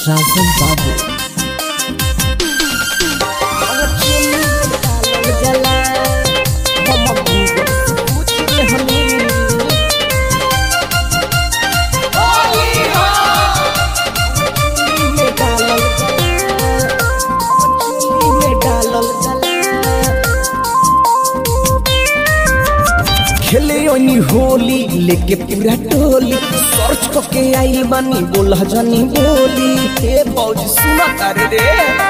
राजन बाबू खेले ओनी होली लेके पूरा टोली सर्च करके आइल बानी बोला जानी बोली हे बौज सुना तारे रे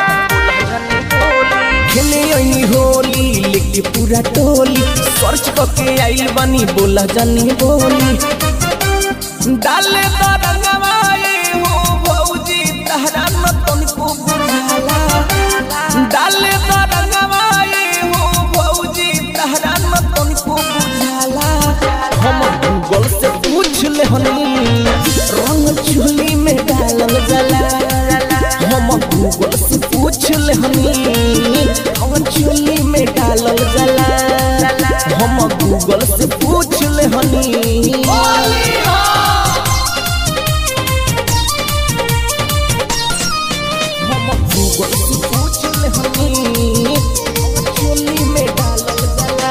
खेले ओनी होली लेके पूरा टोली सर्च करके आइल बानी बोला जानी बोली डाले तो रंगवाए हो भौजी तहरा न तनिको बुझाला डाले तो रंगवाए हो भौजी तहरा न तनिको हम गूगल से पूछ ले हनी रंग चूल्ही में डालल जाला हम गूगल से पूछ ले हनी रंग चूल्ही में डालल जाला हम गूगल से पूछ ले हनी हम गूगल से पूछ ले हनी चूल्ही में डालल जाला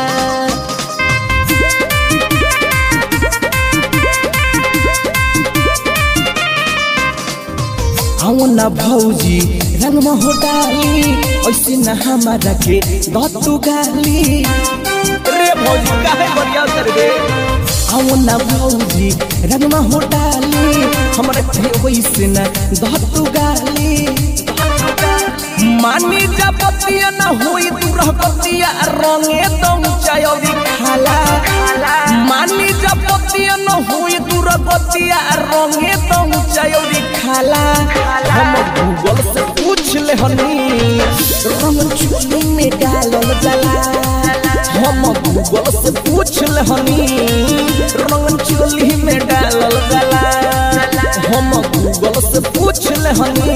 आओ ना भौजी रंग में हो डाली ऐसे ना हमारा के दतु गाली रे भौजी काहे बढ़िया कर दे आओ ना भौजी रंग में हो डाली हमरा के वैसे ना दतु गाली मानी जब पतिया ना होई तू रह पतिया रंगे तो चायोरी खाला मानी जब पतिया ना होई तू रह पतिया रंगे तो चायोरी खाला हम गूगल से पूछ ले हनी रंग चूल्ही में डालल जाला हम गूगल से पूछ ले हनी रंग चूल्ही में डालल जाला हम गूगल से पूछ ले हनी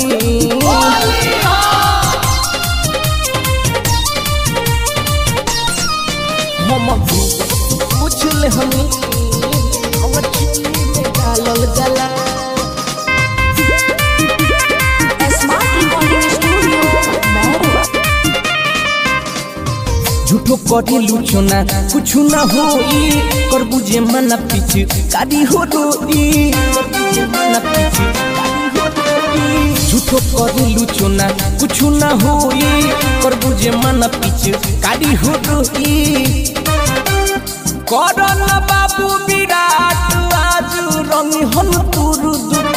हम पूछ ले हनी हम चूल्ही में डालल जाला झूठो करे लुचना कुछ ना होई कर बुझे मना पीछे कादी हो रोई झूठो करे लुचना कुछ ना होई कर बुझे मना पीछे कादी हो रोई करन बाबू विराट आज रंग हम तुरु